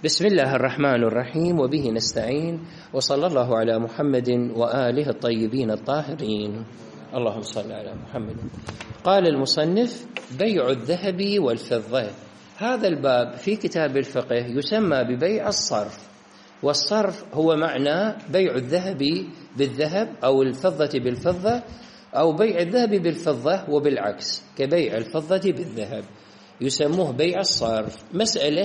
بسم الله الرحمن الرحيم، وبه نستعين، وصلى الله على محمد وآله الطيبين الطاهرين. اللهم صل على محمد. قال المصنف: بيع الذهب والفضة. هذا الباب في كتاب الفقه يسمى ببيع الصرف، والصرف هو معنى بيع الذهب بالذهب أو الفضة بالفضة، أو بيع الذهب بالفضة وبالعكس كبيع الفضة بالذهب، يسموه بيع الصرف. مسألة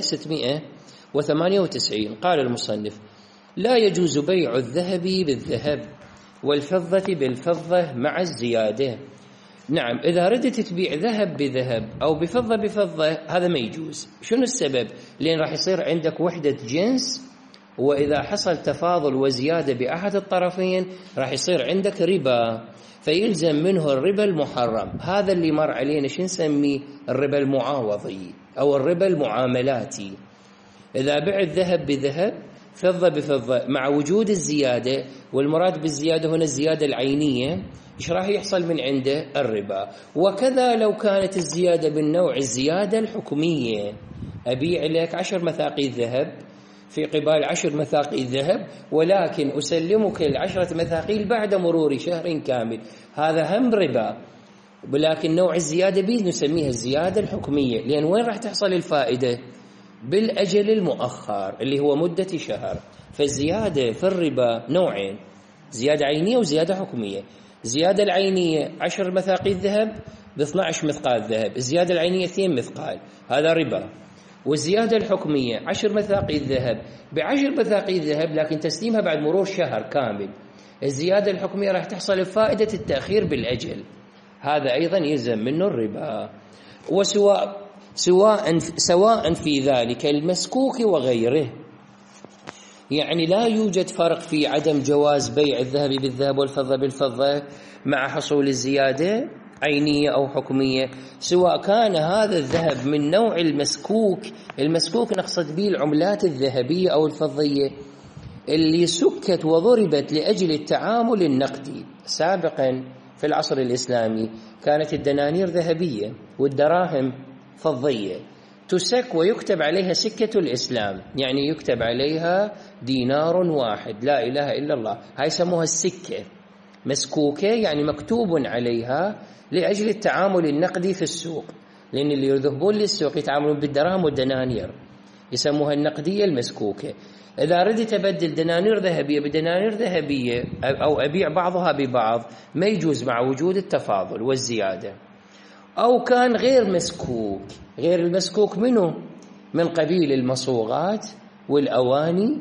698. قال المصنف: لا يجوز بيع الذهب بالذهب والفضة بالفضة مع الزيادة. نعم، إذا ردت تبيع ذهب بذهب أو بفضة بفضة هذا ما يجوز. شنو السبب؟ لأن راح يصير عندك وحدة جنس، وإذا حصل تفاضل وزيادة بأحد الطرفين راح يصير عندك ربا، فيلزم منه الربا المحرم. هذا اللي مر علينا شو نسميه؟ الربا المعاوضي أو الربا المعاملاتي. إذا بعت ذهب بذهب فضة بفضة مع وجود الزيادة، والمراد بالزيادة هنا الزيادة العينية، إيش راح يحصل من عنده؟ الربا. وكذا لو كانت الزيادة بالنوع الزيادة الحكمية، أبيع لك 10 مثاقيل ذهب في قبال 10 مثاقيل ذهب، ولكن أسلمك 10 مثاقيل بعد مرور شهر كامل، هذا هم ربا. ولكن نوع الزيادة به نسميها الزيادة الحكمية، لأن وين راح تحصل الفائدة؟ بالأجل المؤخر اللي هو مدة شهر. فالزيادة في الربا نوعين: زيادة عينية وزيادة حكمية. زيادة العينية 10 مثاقيل ذهب ب12 مثقال ذهب، الزيادة العينية 2 مثقال، هذا ربا. والزيادة الحكمية 10 مثاقيل ذهب ب10 مثاقيل ذهب، لكن تسليمها بعد مرور شهر كامل. الزيادة الحكمية راح تحصل بفائدة التأخير بالأجل، هذا أيضا يلزم منه الربا. سواء في ذلك المسكوك وغيره، يعني لا يوجد فرق في عدم جواز بيع الذهب بالذهب والفضة بالفضة مع حصول الزيادة عينية أو حكمية، سواء كان هذا الذهب من نوع المسكوك نقصد به العملات الذهبية أو الفضية اللي سكت وضربت لأجل التعامل النقدي. سابقا في العصر الإسلامي كانت الدنانير ذهبية والدراهم فضية، تسك ويكتب عليها سكة الإسلام، يعني يكتب عليها دينار واحد لا إله إلا الله، هاي يسموها السكة. مسكوكة يعني مكتوب عليها لأجل التعامل النقدي في السوق، لأن اللي يذهبون للسوق يتعاملون بالدراهم والدنانير، يسموها النقدية المسكوكة. إذا ردت أبدل دنانير ذهبية بدنانير ذهبية أو أبيع بعضها ببعض ما يجوز مع وجود التفاضل والزيادة. أو كان غير مسكوك، غير المسكوك منه من قبيل المصوغات والأواني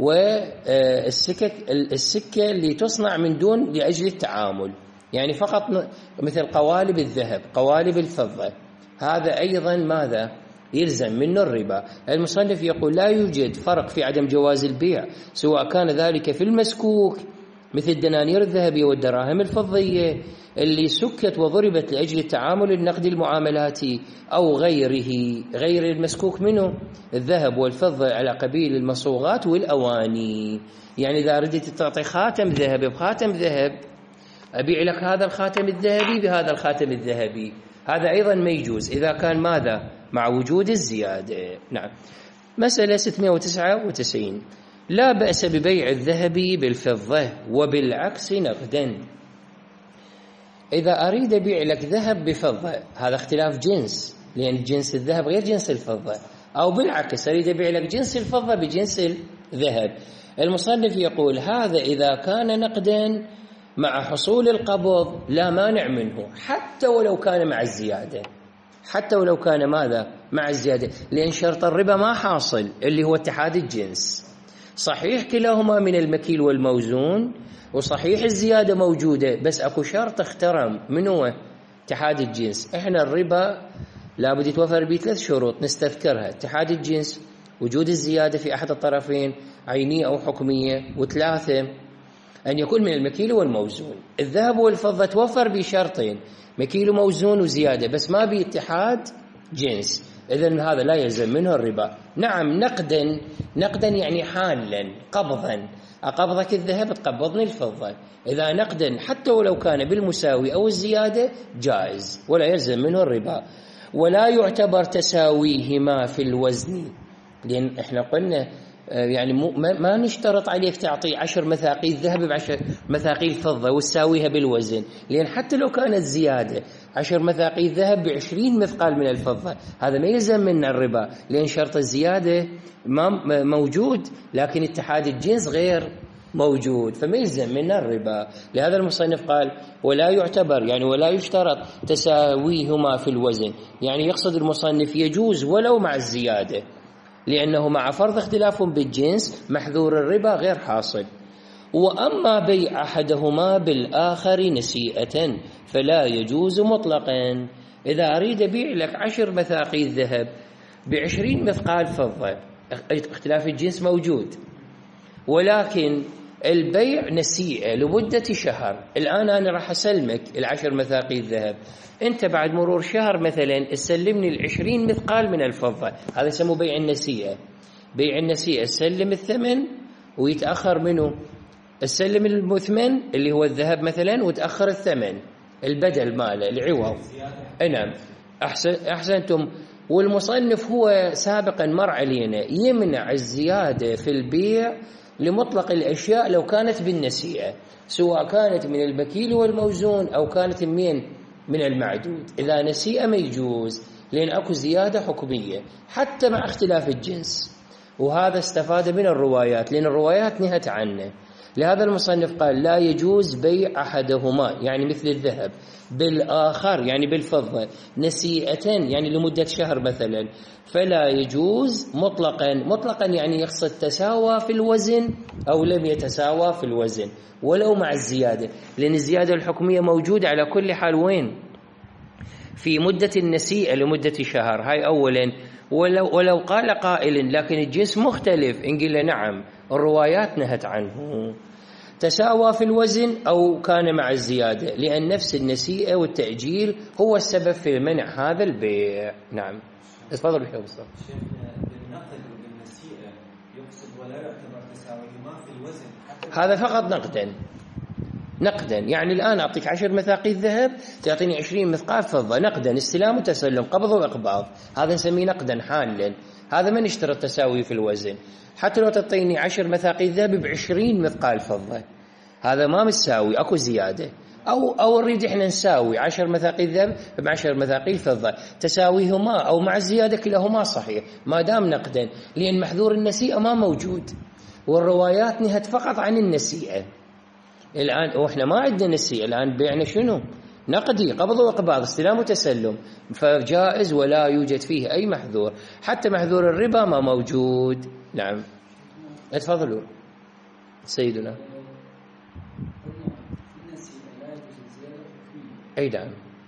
والسكة اللي تصنع من دون لأجل التعامل، يعني فقط مثل قوالب الذهب قوالب الفضة، هذا أيضا ماذا؟ يلزم منه الربا. المصنف يقول: لا يوجد فرق في عدم جواز البيع، سواء كان ذلك في المسكوك مثل الدنانير الذهبية والدراهم الفضية اللي سكت وضربت لأجل التعامل النقدي المعاملاتي، أو غيره، غير المسكوك منه الذهب والفضة على قبيل المصوغات والأواني. يعني إذا ردت تعطي خاتم ذهب بخاتم ذهب، أبيع لك هذا الخاتم الذهبي بهذا الخاتم الذهبي، هذا أيضا ما يجوز إذا كان ماذا؟ مع وجود الزيادة. نعم. مسألة 699. لا بأس ببيع الذهب بالفضة وبالعكس نقدا. إذا أريد أبيع لك ذهب بفضة، هذا اختلاف جنس، لأن جنس الذهب غير جنس الفضة، أو بالعكس أريد أبيع لك جنس الفضة بجنس الذهب. المصنف يقول: هذا إذا كان نقدا مع حصول القبض لا مانع منه، حتى ولو كان مع الزيادة، حتى ولو كان ماذا؟ مع الزيادة، لأن شرط الربا ما حاصل اللي هو اتحاد الجنس. صحيح كلاهما من المكيل والموزون، وصحيح الزيادة موجودة، بس أكو شرط اخترم، من هو؟ اتحاد الجنس. إحنا الربا لابد يتوفر به 3 شروط نستذكرها: اتحاد الجنس، وجود الزيادة في أحد الطرفين عينية أو حكمية، وثلاثة أن يكون من المكيل والموزون. الذهب والفضة توفر بشرطين: مكيل وموزون وزيادة، بس ما باتحاد جنس، إذن هذا لا يلزم منه الربا. نعم، نقدا يعني حالا، قبضا، أقبضك الذهب تقبضني الفضة. إذا نقدا حتى ولو كان بالمساوي أو الزيادة جائز ولا يلزم منه الربا. ولا يعتبر تساويهما في الوزن، لأن إحنا قلنا يعني ما نشترط عليك تعطي 10 مثاقيل ذهب ب10 مثاقيل فضة وتساويها بالوزن، لأن حتى لو كانت زيادة 10 مثاقيل ذهب ب20 مثقال من الفضة هذا ما يلزم منا الربا، لأن شرط الزيادة ما موجود، لكن اتحاد الجنس غير موجود فما يلزم منا الربا. لهذا المصنف قال ولا يعتبر يعني ولا يشترط تساويهما في الوزن، يعني يقصد المصنف يجوز ولو مع الزيادة، لأنه مع فرض اختلاف بالجنس محذور الربا غير حاصل. وأما بيع أحدهما بالآخر نسيئة فلا يجوز مطلقا. إذا أريد أبيع لك 10 مثاقيل ذهب ب20 مثقال فضة، اختلاف الجنس موجود، ولكن البيع نسيئة لمدة شهر. الآن أنا راح أسلمك 10 مثاقيل ذهب، أنت بعد مرور شهر مثلا تسلمني 20 مثقال من الفضة، هذا يسموه بيع النسيئة. بيع النسيئة تسلم الثمن ويتأخر منه، تسلم المثمن اللي هو الذهب مثلا وتأخر الثمن البدل ماله العوض. نعم أحسنتم. والمصنف هو سابقا مر علينا يمنع الزيادة في البيع لمطلق الأشياء لو كانت بالنسيئة، سواء كانت من المكيل والموزون أو كانت من المعدود. إذا نسيئة ما يجوز، لأن أكو زيادة حكمية حتى مع اختلاف الجنس، وهذا استفاد من الروايات، لأن الروايات نهت عنه. لهذا المصنف قال لا يجوز بيع أحدهما يعني مثل الذهب بالآخر يعني بالفضة نسيئة يعني لمدة شهر مثلا، فلا يجوز مطلقا. مطلقا يعني يقصد تساوى في الوزن أو لم يتساوى في الوزن ولو مع الزيادة، لأن الزيادة الحكمية موجودة على كل حال. وين؟ في مدة النسيئة لمدة شهر، هاي أولا. ولو قال قائل لكن الجنس مختلف، إن قيل نعم الروايات نهت عنه. تساوى في الوزن أو كان مع الزيادة، لأن نفس النسيئة والتأجيل هو السبب في منع هذا البيع. نعم تفضل شيخ مصطفى. بالنقد وبالنسيئة يقصد ولا يعتبر تساويهما في الوزن، هذا فقط نقدا يعني الآن أعطيك 10 مثاقيل ذهب تعطيني 20 مثقال فضة نقدا، استلام وتسلم، قبض وإقباض، هذا نسميه نقدا حالا. هذا ما نشترط تساوي في الوزن. حتى لو تعطيني 10 مثاقيل ذهب ب20 مثقال فضة هذا ما متساوي، أكو زيادة. أو نريد إحنا نساوي 10 مثاقيل ذهب ب10 مثاقيل فضة، تساويهما أو مع الزيادة كلاهما صحيح ما دام نقدا، لأن محذور النسيئة ما موجود، والروايات نهت فقط عن النسيئة. الآن وإحنا ما عندنا نسيئة، الآن بيعنا شنو؟ نقدي، قبض وإقباض، استلام وتسلم، فجائز ولا يوجد فيه أي محذور، حتى محذور الربا ما موجود. نعم اتفضلوا سيدنا. أي نعم.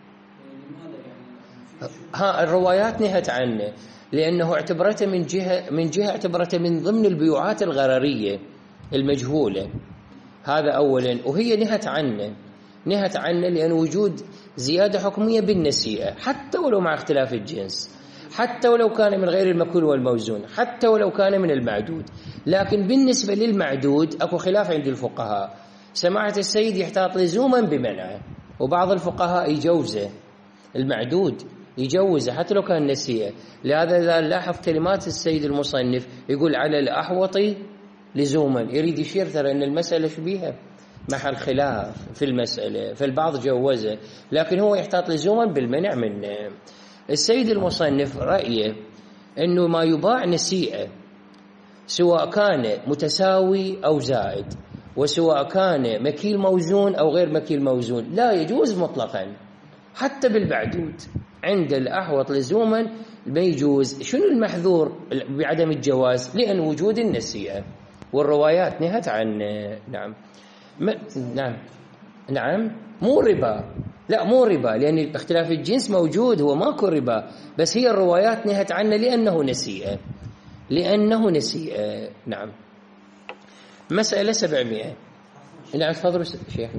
الروايات نهت عنه لأنه اعتبرته من جهة اعتبرته من ضمن البيوعات الغررية المجهولة، هذا أولا. وهي نهت عنه لأن وجود زيادة حكمية بالنسيئة حتى ولو مع اختلاف الجنس، حتى ولو كان من غير المكول والموزون، حتى ولو كان من المعدود. لكن بالنسبة للمعدود أكو خلاف عند الفقهاء، سماحة السيد يحتاط لزوما بمنعه، وبعض الفقهاء يجوزه المعدود، يجوزه حتى لو كان نسيئة. لهذا إذا لاحظ كلمات السيد المصنف يقول على الأحوط لزوما، يريد يشير ترى أن المسألة شبيهة محل خلاف في المسألة، فالبعض جوزه، لكن هو يحتاط لزوما بالمنع منه. السيد المصنف رأيه أنه ما يباع نسيئة سواء كان متساوي أو زائد، وسواء كان مكيل موزون أو غير مكيل موزون، لا يجوز مطلقا حتى بالمعدود. عند الأحوط لزوما ما يجوز. شنو المحذور بعدم الجواز؟ لأن وجود النسيئة، والروايات نهت عنه. نعم نعم مو ربا، لا مو ربا، لأن اختلاف الجنس موجود، هو ماكو ربا، بس هي الروايات نهت عنه لأنه نسيئة. نعم مسألة 700. نعم تفضلوا شيخنا.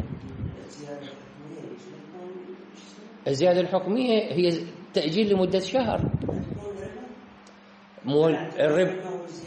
الزيادة الحكمية هي تأجيل لمدة شهر، مو الربا،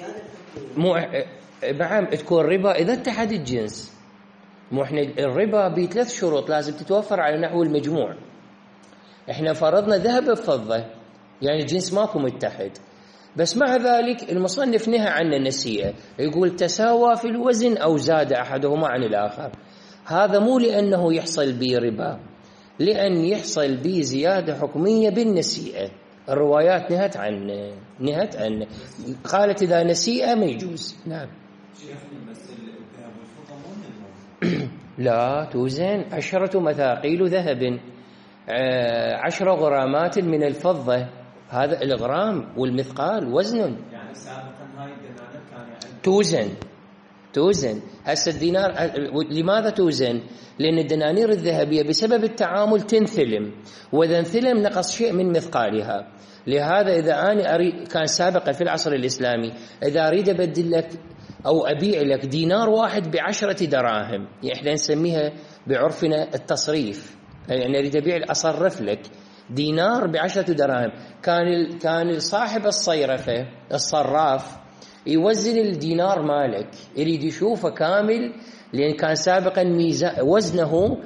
نعم تكون ربا إذا اتحد الجنس. مو احنا الربا ب3 شروط لازم تتوفر على نحو المجموع. احنا فرضنا ذهب بفضة، يعني الجنس ماكو متحد، بس مع ذلك المصنف نهى عن النسيئة، يقول تساوى في الوزن أو زاد أحدهما عن الآخر. هذا مو لأنه يحصل به ربا، لأن يحصل به زيادة حكمية بالنسيئة. الروايات نهت عنه قالت إذا نسيئة ما يجوز. نعم. بس الذهب والفضة مو لا، توزن 10 مثاقيل ذهب 10 غرامات من الفضة. هذا الغرام والمثقال وزن. يعني سابقا هاي الدنانير كان توزن. هسه الدينار لماذا توزن؟ لأن الدنانير الذهبية بسبب التعامل تنثلم، وإذا انثلم نقص شيء من مثقالها. لهذا إذا أنا أريد، كان سابقا في العصر الإسلامي إذا أريد أبدل لك أو أبيع لك دينار واحد ب10 دراهم، يعني إحنا نسميها بعرفنا التصريف، يعني أريد أبيع أصرف لك دينار ب10 دراهم، كان صاحب الصيرفة الصراف يوزن الدينار مالك، يريد يشوفه كامل، لأن كان سابقا وزنه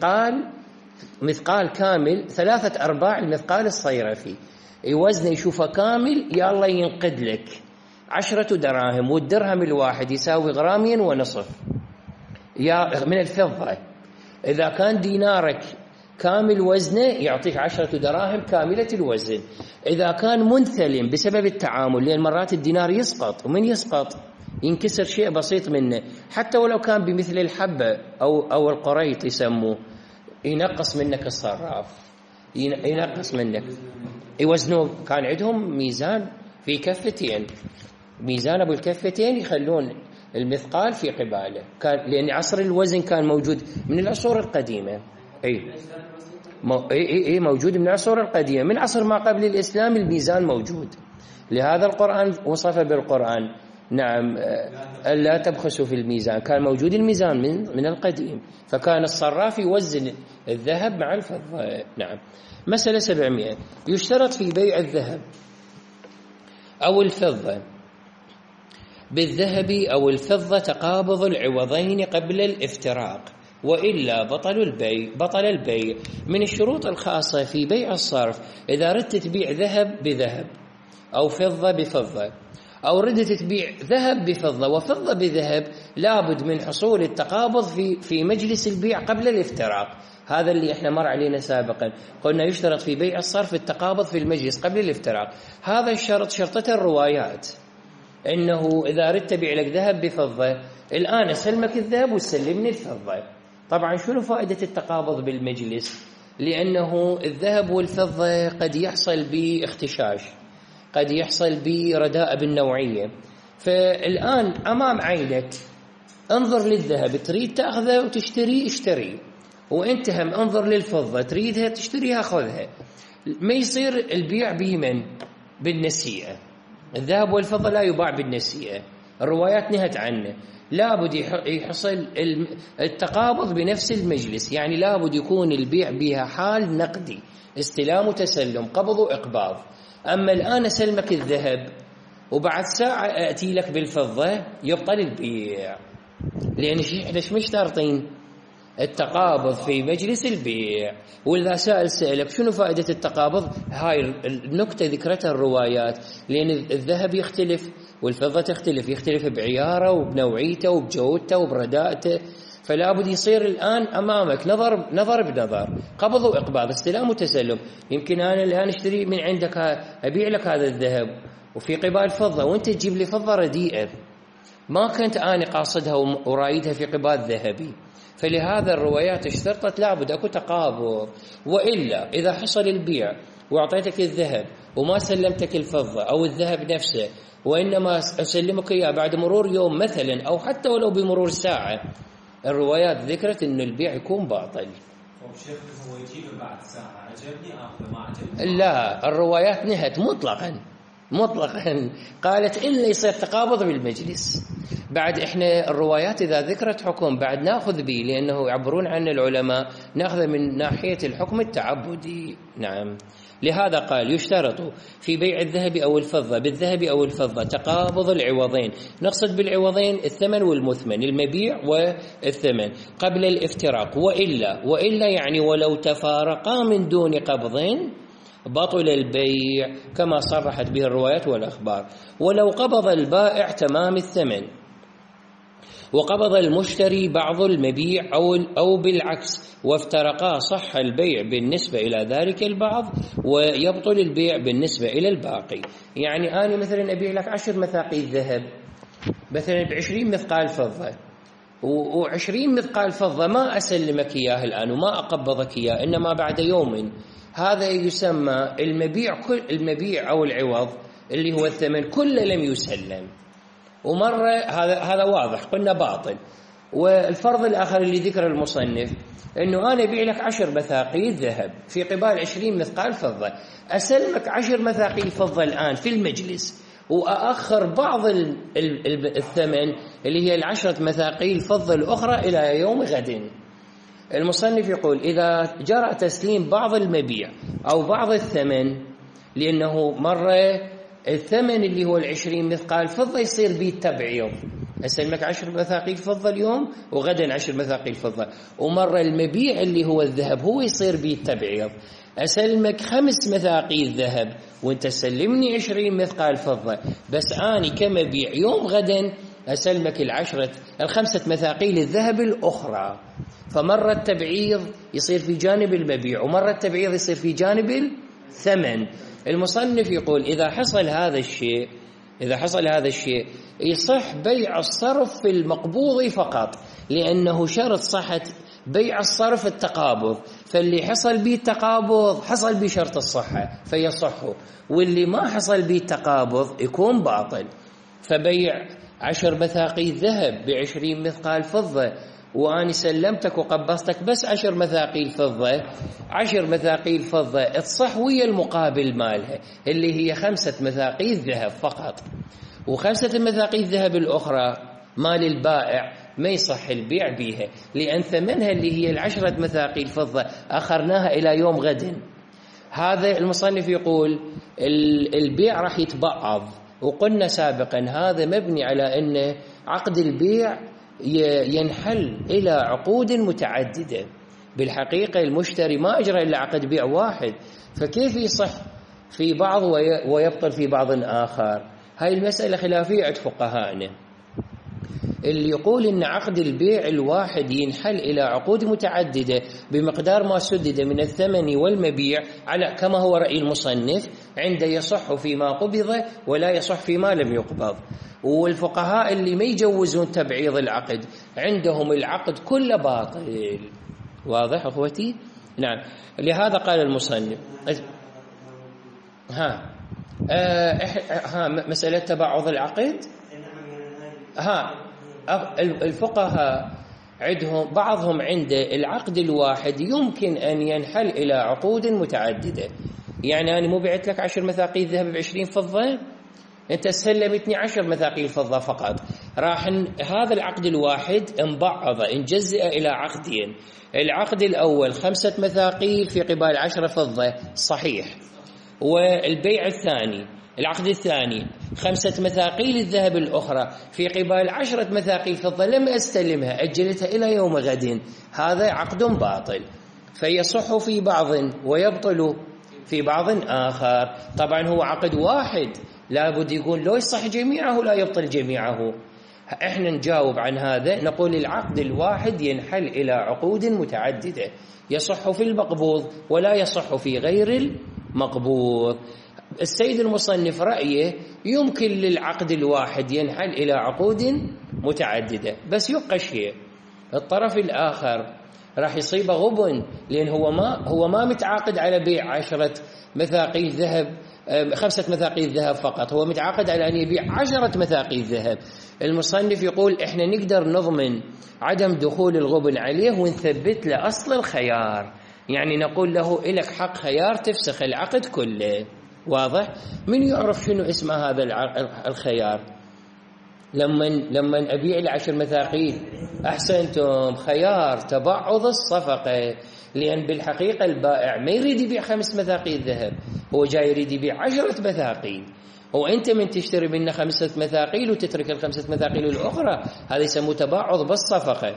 مثقال كامل 3/4 المثقال الصيرفي، يوزنه يشوفه كامل، يلا ينقد لك 10 دراهم، والدرهم الواحد يساوي 1.5 غرام من الفضة. إذا كان دينارك كامل وزنه يعطيك 10 دراهم كاملة الوزن. إذا كان منثلم بسبب التعامل، لأن مرات الدينار يسقط، ومن يسقط ينكسر شيء بسيط منه، حتى ولو كان بمثل الحبة أو القريط يسموه، ينقص منك الصراف، ينقص منك. يوزنوا، كان عندهم ميزان في كفتين، ميزان أبو الكفتين، يخلون المثقال في قباله، لأن عصر الوزن كان موجود من العصور القديمة. أي موجود من العصور القديمة، من عصر ما قبل الإسلام الميزان موجود. لهذا القرآن وصف بالقرآن نعم لا تبخسوا في الميزان، كان موجود الميزان من القديم، فكان الصراف يوزن الذهب مع الفضة. نعم. مسألة 700. يشترط في بيع الذهب أو الفضة بالذهب أو الفضة تقابض العوضين قبل الافتراق، وإلا بطل البيع. من الشروط الخاصة في بيع الصرف، إذا ردت تبيع ذهب بذهب أو فضة بفضة، أو ردت تبيع ذهب بفضة وفضة بذهب، لابد من حصول التقابض في مجلس البيع قبل الافتراق. هذا اللي احنا مر علينا سابقا، قلنا يشترط في بيع الصرف التقابض في المجلس قبل الافتراق. هذا الشرط شرطته الروايات، إنه إذا ردت تبيع لك ذهب بفضة، الآن أسلمك الذهب وسلمني الفضة. طبعا شنو فائدة التقابض بالمجلس؟ لأنه الذهب والفضة قد يحصل باختشاش، قد يحصل برداء بالنوعية. فالآن أمام عينك انظر للذهب، تريد تأخذه وتشتري اشتري، وانت هم انظر للفضة تريدها تشتريها خذها. ما يصير البيع بمن؟ بالنسيئة. الذهب والفضة لا يباع بالنسيئة، الروايات نهت عنه. لابد يحصل التقابض بنفس المجلس، يعني لابد يكون البيع بها حال نقدي، استلام وتسلم، قبض وإقباض. أما الآن أسلمك الذهب وبعد ساعة أتي لك بالفضة، يبطل البيع، لأن احنا مشترطين التقابض في مجلس البيع. وإذا سألك شنو فائدة التقابض، هاي النكتة ذكرتها الروايات، لأن الذهب يختلف والفضة يختلف بعياره وبنوعيته وبجودته وبرداءته، فلا بد يصير الآن أمامك نظر بنظر، قبض وإقباض، استلام وتسلم. يمكن أنا الآن أشتري من عندك، أبيع لك هذا الذهب وفي قبال فضة، وأنت تجيب لي فضة رديئة ما كنت أنا قاصدها ورايدها في قبال ذهبي. فلهذا الروايات اشترطت لابد أكو تقابض. وإلا إذا حصل البيع وأعطيتك الذهب وما سلمتك الفضة أو الذهب نفسه، وإنما أسلمك إياه بعد مرور يوم مثلا، أو حتى ولو بمرور ساعة، الروايات ذكرت أن البيع يكون باطل. شيخ هو يجيب بعد ساعة، عجبني أخذ ما عجبني. لا، الروايات نهت مطلقا، قالت إلا يصير تقابض بالمجلس. بعد إحنا الروايات إذا ذكرت حكم بعد نأخذ به، لأنه يعبرون عن العلماء نأخذ من ناحية الحكم التعبدي. نعم. لهذا قال يشترط في بيع الذهب أو الفضة بالذهب أو الفضة تقابض العوضين. نقصد بالعوضين الثمن والمثمن، المبيع والثمن قبل الافتراق. وإلا يعني ولو تفارقا من دون قبض بطل البيع كما صرحت به الروايات والأخبار. ولو قبض البائع تمام الثمن وقبض المشتري بعض المبيع أو بالعكس وافترقا، صح البيع بالنسبة إلى ذلك البعض ويبطل البيع بالنسبة إلى الباقي. يعني أنا مثلا أبيع لك 10 مثاقيل ذهب مثلا ب20 مثقال فضة، و20 مثقال فضة ما أسلمك إياه الآن وما أقبضك إياه، إنما بعد يوم. هذا يسمى المبيع، كل المبيع أو العوض اللي هو الثمن كله لم يسلم، ومرة هذا واضح قلنا باطل. والفرض الآخر اللي ذكر المصنف أنه أنا أبيع لك 10 مثاقيل ذهب في قبال 20 مثقال فضة، أسلمك 10 مثاقيل فضة الآن في المجلس وأأخر بعض الثمن اللي هي 10 مثاقيل فضة الأخرى إلى يوم غد. المصنف يقول إذا جرى تسليم بعض المبيع أو بعض الثمن، لأنه مرة الثمن اللي هو 20 مثقال فضة يصير به التبعيض، أسلمك 10 مثاقيل فضة اليوم وغدا 10 مثاقيل فضة، ومرة المبيع اللي هو الذهب هو يصير به التبعيض، أسلمك 5 مثاقيل ذهب وانت سلمني 20 مثقال فضة، بس أنا كمبيع يوم غدا أسلمك 5 مثاقيل الذهب الأخرى. فمرة التبعيض يصير في جانب المبيع ومرة التبعيض يصير في جانب الثمن. المصنف يقول إذا حصل هذا الشيء يصح بيع الصرف في المقبوض فقط، لأنه شرط صحة بيع الصرف التقابض، فاللي حصل به التقابض حصل به شرط الصحة فيصح، واللي ما حصل به التقابض يكون باطل. فبيع 10 مثاقيل ذهب ب20 مثقال فضة وأنا سلمتك وقبضتك بس 10 مثاقيل فضة، 10 مثاقيل فضة تصح ويا المقابل مالها اللي هي 5 مثاقيل ذهب فقط، و5 مثاقيل ذهب الأخرى مال البائع ما يصح البيع بها، لأن ثمنها اللي هي 10 مثاقيل فضة أخرناها إلى يوم غد. هذا المصنف يقول البيع راح يتبعض، وقلنا سابقا هذا مبني على أن عقد البيع ينحل إلى عقود متعددة. بالحقيقة المشتري ما أجرى إلا عقد بيع واحد، فكيف يصح في بعض ويبطل في بعض آخر؟ هاي المسألة خلافية عند فقهائنا. اللي يقول إن عقد البيع الواحد ينحل إلى عقود متعددة بمقدار ما سدد من الثمن والمبيع على كما هو رأي المصنف، عند يصح فيما قبض ولا يصح فيما لم يقبض. والفقهاء اللي ما يجوزون تبعيض العقد عندهم العقد كله باطل. واضح أخوتي؟ نعم. لهذا قال المصنف مسألة تبعض العقد. الفقهاء عندهم بعضهم عنده العقد الواحد يمكن أن ينحل إلى عقود متعددة. يعني أنا مو بعت لك 10 مثاقيل ذهب ب20 فضة، أنت سلمتني 10 مثاقيل فضة فقط، راح هذا العقد الواحد انبعض انجزئ إلى عقدين. العقد الأول 5 مثاقيل في قبال 10 فضة صحيح، والبيع الثاني العقد الثاني 5 مثاقيل الذهب الأخرى في قبال 10 مثاقيل فضة لم أستلمها، أجلتها إلى يوم غد، هذا عقد باطل، فيصح في بعض ويبطل في بعض آخر. طبعا هو عقد واحد، لابد يقول لو يصح جميعه لا يبطل جميعه. احنا نجاوب عن هذا نقول العقد الواحد ينحل إلى عقود متعددة، يصح في المقبوض ولا يصح في غير المقبوض. السيد المصنف رأيه يمكن للعقد الواحد ينحل إلى عقود متعددة، بس يبقى شيء، الطرف الآخر راح يصيبه غبن، لأن هو ما متعاقد على بيع 10 مثاقيل ذهب 5 مثاقيل ذهب فقط، هو متعاقد على أن يبيع 10 مثاقيل ذهب. المصنف يقول إحنا نقدر نضمن عدم دخول الغبن عليه ونثبت له أصل الخيار، يعني نقول له إلك حق خيار تفسخ العقد كله. واضح؟ من يعرف شنو اسمه هذا الخيار؟ لما أبيع 10 مثاقيل أحسنتم، خيار تبعض الصفقة، لأن بالحقيقة البائع ما يريد يبيع 5 مثاقيل ذهب، هو جاي يريد يبيع 10 مثاقيل، وأنت من تشتري منه 5 مثاقيل وتترك 5 مثاقيل الأخرى، هذا يسموه تبعض بالصفقة،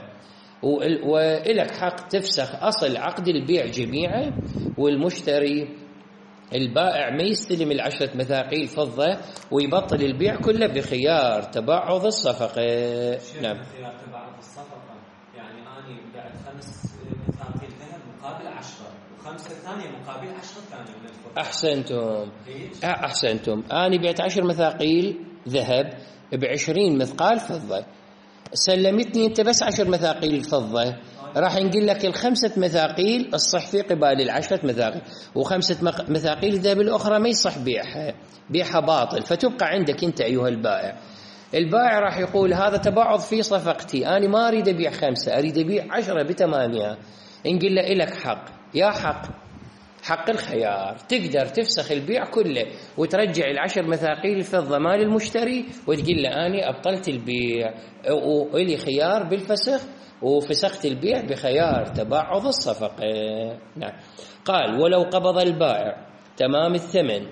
وإلك حق تفسخ أصل عقد البيع جميعا، والمشتري البائع ما يستلم 10 مثاقيل فضة ويبطل البيع كله بخيار تبعض الصفقة. نعم. خيار تبعض الصفقة يعني أنا بعت 5 مثاقيل ذهب مقابل 10 و5 ثانية مقابل 10 ثانية من الفضة. أحسنتم. أنا بعت 10 مثاقيل ذهب ب20 مثقال فضة، سلمتني أنت بس 10 مثاقيل فضة، راح نقول لك ال5 مثاقيل الصح في قبال 10 مثاقيل، و5 مثاقيل الذهب الأخرى ما يصح بيعها باطل، فتبقى عندك أنت أيها البائع. البائع راح يقول هذا تبعض في صفقتي، أنا ما أريد أبيع 5، أريد أبيع 10 بتمامها. نقول له إلك حق، يا حق الخيار، تقدر تفسخ البيع كله وترجع 10 مثاقيل الفضة مال المشتري وتقول له أنا أبطلت البيع وإلي خيار بالفسخ، وفسخت البيع بخيار تبعض الصفقة. نعم. قال ولو قبض البائع تمام الثمن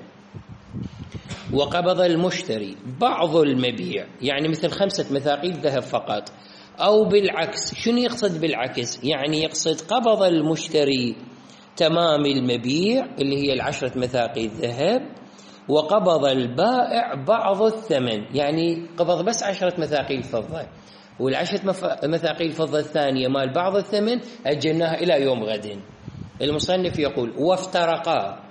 وقبض المشتري بعض المبيع، يعني مثل 5 مثاقيل ذهب فقط، أو بالعكس. شنو يقصد بالعكس؟ يعني يقصد قبض المشتري تمام المبيع اللي هي 10 مثاقيل ذهب، وقبض البائع بعض الثمن، يعني قبض بس 10 مثاقيل فضة، وال10 مثاقيل فضة الثانية مال بعض الثمن أجلناها إلى يوم غد. المصنف يقول وافترقا.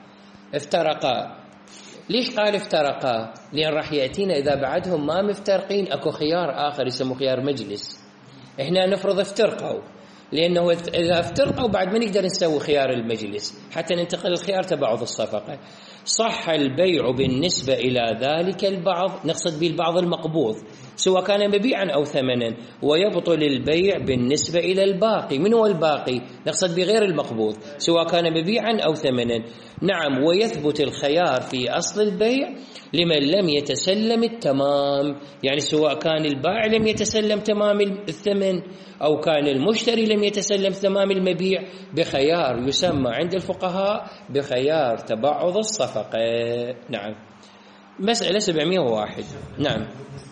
ليش قال افترقا؟ لأن راح يأتينا إذا بعدهم ما مفترقين أكو خيار آخر يسموه خيار مجلس. إحنا نفرض افترقوا، لأنه إذا افترقوا بعد ما نقدر نسوي خيار المجلس حتى ننتقل الخيار تبعض الصفقة. صح البيع بالنسبة إلى ذلك البعض، نقصد به البعض المقبوض سواء كان مبيعا أو ثمنا، ويبطل البيع بالنسبة إلى الباقي. من هو الباقي؟ نقصد بغير المقبوض سواء كان مبيعا أو ثمنا. نعم. ويثبت الخيار في أصل البيع لمن لم يتسلم التمام، يعني سواء كان البائع لم يتسلم تمام الثمن أو كان المشتري لم يتسلم تمام المبيع، بخيار يسمى عند الفقهاء بخيار تبعض الصفقة. نعم. مسألة 701. نعم.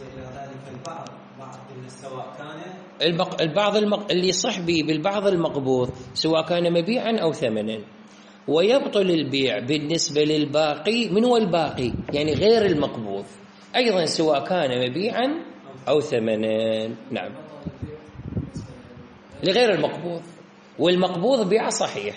البعض اللي صح به بالبعض المقبوض سواء كان مبيعا أو ثمنا. ويبطل البيع بالنسبة للباقي. من هو الباقي؟ يعني غير المقبوض أيضا سواء كان مبيعا أو ثمنا. نعم. لغير المقبوض، والمقبوض بيع صحيح.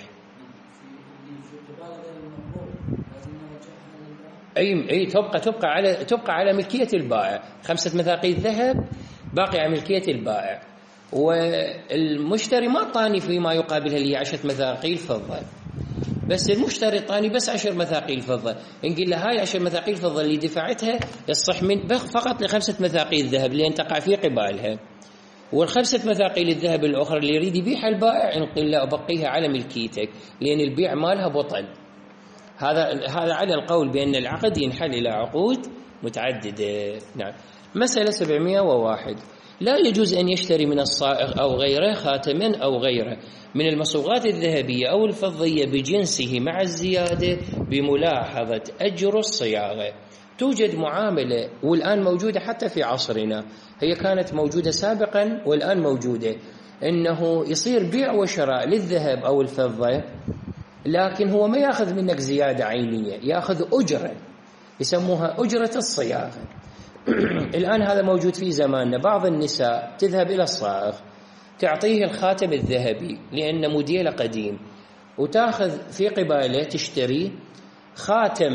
أي تبقى على ملكية البائع. 5 مثاقيل ذهب باقي على ملكية البائع، والمشتري ما طاني فيما يقابلها اللي 10 مثاقيل فضة، بس المشتري طاني بس 10 مثاقيل فضة. نقول له هاي 10 مثاقيل فضة اللي دفعتها يصح من فقط ل5 مثاقيل ذهب لأن تقع في قبالها، وال5 مثاقيل الذهب الأخرى اللي يريد يبيعها البائع نقول له أبقيها على ملكيتك لأن البيع مالها بطل. هذا على القول بأن العقد ينحل إلى عقود متعددة. نعم. مسألة 701. لا يجوز أن يشتري من الصائغ أو غيره خاتما أو غيره من المصوغات الذهبية أو الفضية بجنسه مع الزيادة بملاحظة أجر الصياغة. توجد معاملة والآن موجودة حتى في عصرنا، هي كانت موجودة سابقا والآن موجودة، إنه يصير بيع وشراء للذهب أو الفضة، لكن هو ما يأخذ منك زيادة عينية، يأخذ أجرة يسموها أجرة الصياغة. الآن هذا موجود في زماننا. بعض النساء تذهب إلى الصائغ تعطيه الخاتم الذهبي لأنه موديل قديم، وتأخذ في قباله تشتري خاتم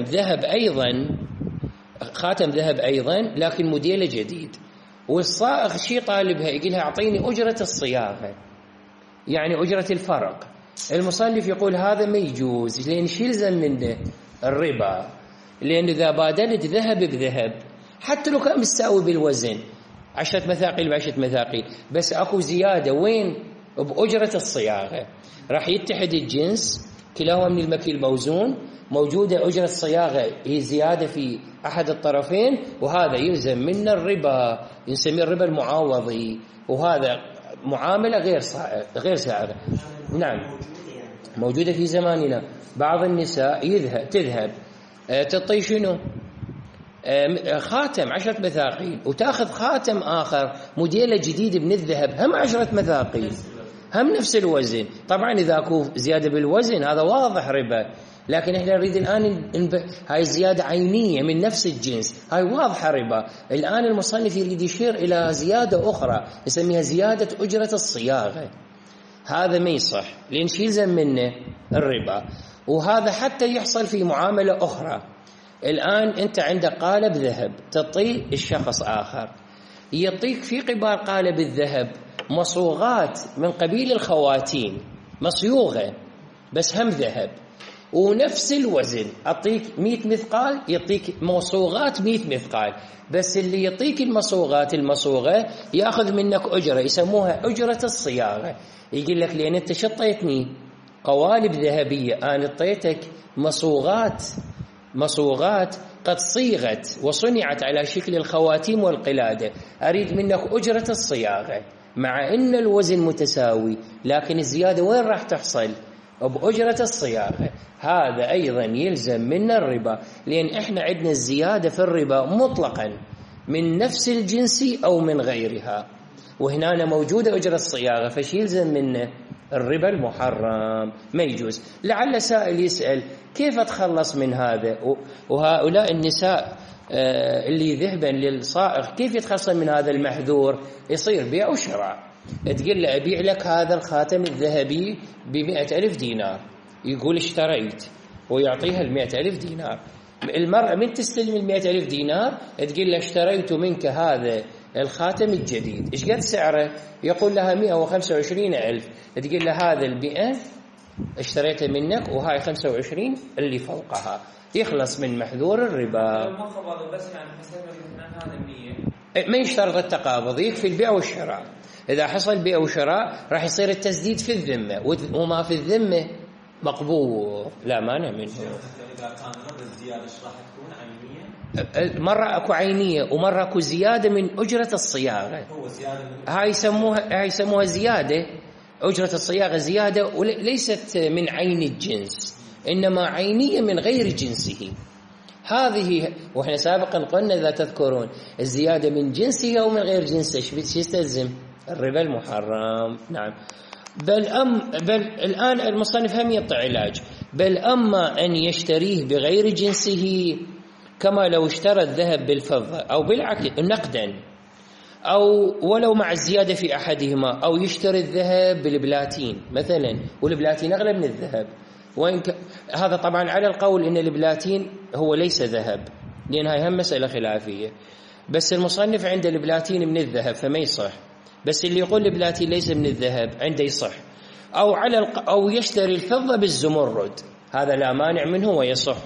ذهب أيضا لكن موديل جديد، والصائغ شي طالبها يقولها أعطيني أجرة الصياغة، يعني أجرة الفرق. المصنف يقول هذا ما يجوز، لأن شي يلزم منه الربا، لأن إذا بادلت ذهب بذهب حتى لو كان مستوي بالوزن 10 مثاقيل ب10 مثاقيل، بس أكو زيادة وين؟ بأجرة الصياغة. راح يتحد الجنس كلاهما من المكيل موزون، موجودة أجرة الصياغة هي زيادة في أحد الطرفين، وهذا يلزم منه الربا، يسميه الربا المعاوضي، وهذا معاملة غير سائغة. نعم. موجودة في زماننا. بعض النساء تذهب تعطي شنو؟ خاتم 10 مثاقيل وتأخذ خاتم آخر موديل جديد من الذهب هم 10 مثاقيل هم نفس الوزن. طبعا إذا أكو زيادة بالوزن هذا واضح ربا، لكن احنا نريد الآن هاي زيادة عينية من نفس الجنس، هاي واضحة ربا. الآن المصنف يريد يشير إلى زيادة أخرى يسميها زيادة أجرة الصياغة. هذا ما يصح لأن شي يلزم منه الربا، وهذا حتى يحصل في معاملة أخرى. الآن أنت عندك قالب ذهب تعطيه الشخص آخر، يعطيك في قبال قالب الذهب مصوغات من قبيل الخواتيم مصيوغة بس هم ذهب ونفس الوزن، أعطيك 100 مثقال يعطيك مصوغات 100 مثقال، بس اللي يعطيك المصوغات المصوغة يأخذ منك أجرة يسموها أجرة الصياغة. يقول لك لأن أنت شطيتني قوالب ذهبية، أنا اعطيتك مصوغات قد صيغت وصنعت على شكل الخواتيم والقلادة، أريد منك أجرة الصياغة مع أن الوزن متساوي، لكن الزيادة وين راح تحصل؟ بأجرة الصياغة. هذا أيضا يلزم منا الربا، لأن إحنا عندنا الزيادة في الربا مطلقا من نفس الجنس أو من غيرها، وهنا موجودة أجرة الصياغة، فشي يلزم منا الربا المحرم ما يجوز. لعل سائل يسأل كيف أتخلص من هذا؟ وهؤلاء النساء اللي ذهبا للصائغ كيف يتخلصون من هذا المحذور؟ يصير بيع وشراء، تقول له أبيع لك هذا الخاتم الذهبي ب100,000 دينار، يقول اشتريت ويعطيها 100,000 دينار. المرأة من تستلم 100,000 دينار تقول له اشتريت منك هذا الخاتم الجديد، ايش قد سعره؟ يقول لها 125,000. تقول له هذا 100 اشتريته منك وهاي 25 اللي فوقها، يخلص من محذور الربا. ما يشترط التقابض، يكفي البيع والشراء. إذا حصل بيع وشراء راح يصير التسديد في الذمة، وما في الذمة مقبول لا مانع منه. إذا كان الزيادة راح تكون عينية، مرة أكو عينية ومرة أكو زيادة من أجرة الصياغة. هاي يسموها زيادة أجرة الصياغة، زيادة وليست من عين الجنس إنما عينية من غير جنسه. هذه وإحنا سابقا قلنا إذا تذكرون الزيادة من جنسه أو من غير جنسه شو يستلزم؟ الربا المحرم. نعم. بل الآن المصنف هم يعطي علاج، بل أما أن يشتريه بغير جنسه كما لو اشترى الذهب بالفضة أو بالعكس نقدا، أو ولو مع الزيادة في أحدهما، أو يشتري الذهب بالبلاتين مثلا، والبلاتين أغلى من الذهب، هذا طبعا على القول إن البلاتين هو ليس ذهب، لأن هاي هم مسألة خلافية، بس المصنف عنده البلاتين من الذهب فما يصح، بس اللي يقول البلاتين ليس من الذهب عنده يصح. أو يشتري الفضة بالزمرد، هذا لا مانع منه ويصح.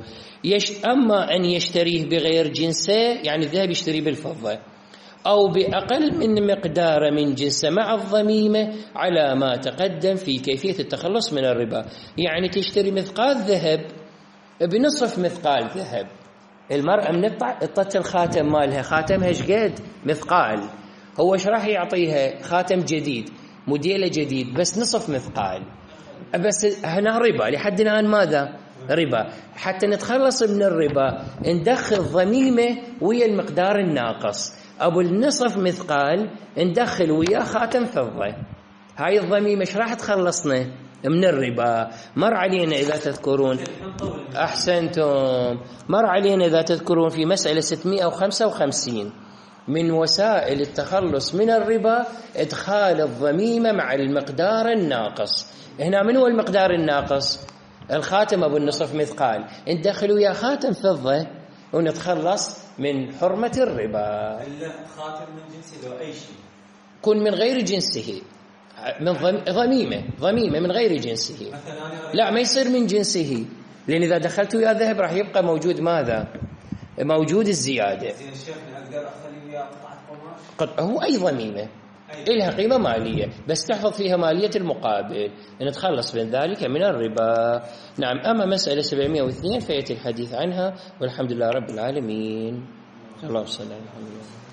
أما أن يشتريه بغير جنسه يعني الذهب يشتري بالفضة أو بأقل من مقدار من جنسه مع الضميمة على ما تقدم في كيفية التخلص من الربا. يعني تشتري مثقال ذهب بنصف مثقال ذهب، المرأة من الطت الخاتم مالها، خاتمها ايش قد مثقال، هو ايش راح يعطيها؟ خاتم جديد موديله جديد بس نصف مثقال، بس هنا ربا لحد الآن. ماذا؟ ربا. حتى نتخلص من الربا ندخل ضميمة ويا المقدار الناقص، أبو النصف مثقال ندخل وياه خاتم فضة، هاي الضميمة ايش راح تخلصنا من الربا؟ مر علينا إذا تذكرون، أحسنتم، مر علينا إذا تذكرون في مسألة 655 من وسائل التخلص من الربا إدخال الضميمة مع المقدار الناقص. هنا من هو المقدار الناقص؟ الخاتم أبو النصف مثقال، ندخل وياه خاتم فضة ونتخلص من حرمة الربا. خاتم من جنسه لو أي شيء كن من غير جنسه، من ضميمة من غير جنسه، لا ما يصير من جنسه، لأن إذا دخلت وياه ذهب راح يبقى موجود ماذا؟ موجود الزيادة. أقدر أخلي وياه قطعة قماش؟ هو أي ضميمة إلها قيمة مالية بس تحفظ فيها مالية المقابل، نتخلص من ذلك من الربا. نعم. أما مسألة 702 فيأتي الحديث عنها، والحمد لله رب العالمين. اللهم صل على محمد.